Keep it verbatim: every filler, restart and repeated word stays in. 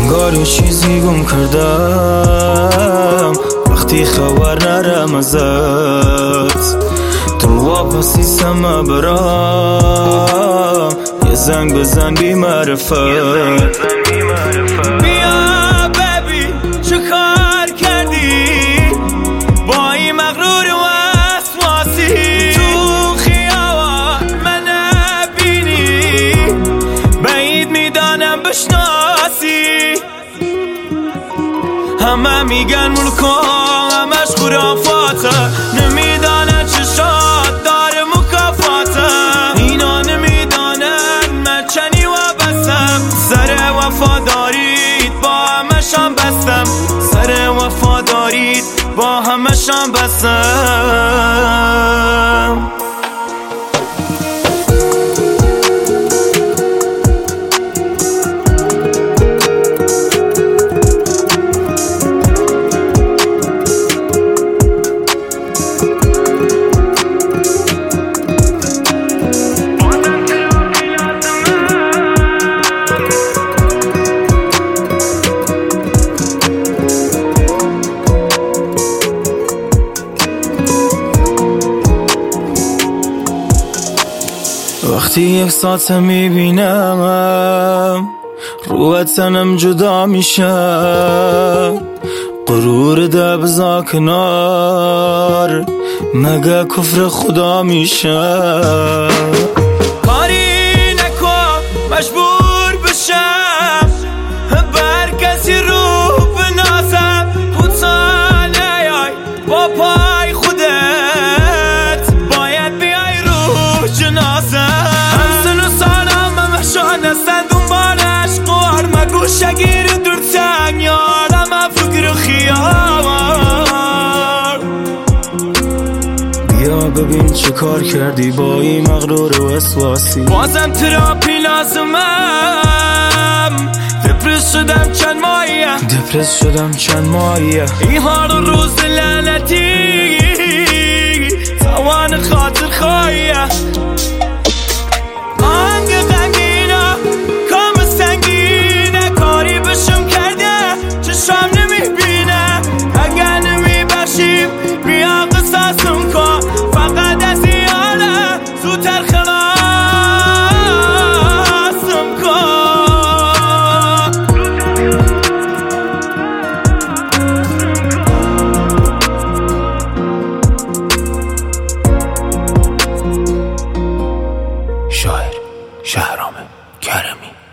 انگار یه چیزی گم کردم وقتی خبر نرم ازت. تو واپسی سمه برام یه زنگ بزن بی معرفت. بیا بیبی چه کار کردی با این مغرور وسواسی؟ تو خیابان من نبینی بعید میدانم بشناسی. همه میگن ملکا همش خرافاته، نمیدانن چشات داره مکافاته. اینا نمیدانن من چنی و بستم، سر وفادارید با همشان بستم، سر وفادارید با همشان بستم. وقتی یک ساعت میبینم رو تنم جدا میشه، غرور ده بزا کنار مگه کفر خدا میشه. کاری نکن مجبور بشم بر کسی رو بنازم، کوتاه نیای با پای خودت باید بیای رو جنازم. نستن دنبالش قوار مگو شگیر دور تنگ یارم فکر خیار. بیا ببین چه کار کردی با این مغرور و وسواسی. بازم تراپی لازمم، دپرس شدم چند ماهیه، دپرس شدم چند ماهیه. این هار و روز لعنتی توان خاطر خواهیه. بیا قصاصم کن فقط از یاره زودتر خلاصم کن. شاعر شهرام کرمی.